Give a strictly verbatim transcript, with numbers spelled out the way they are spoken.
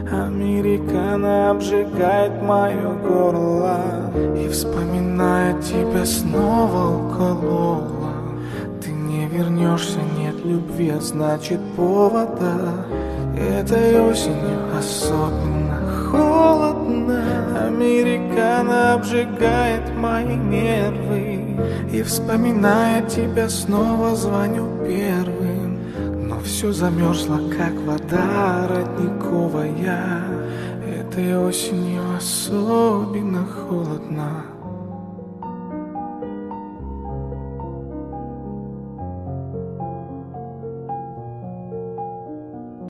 Американо обжигает мое горло, и вспоминая тебя снова уколола. Ты не вернешься, нет любви, а значит повода. Этой осенью особенно холодно. Американо обжигает мои нервы, и вспоминая тебя снова звоню первым. Но все замерзло, как вода родниковая. Этой осенью особенно холодно.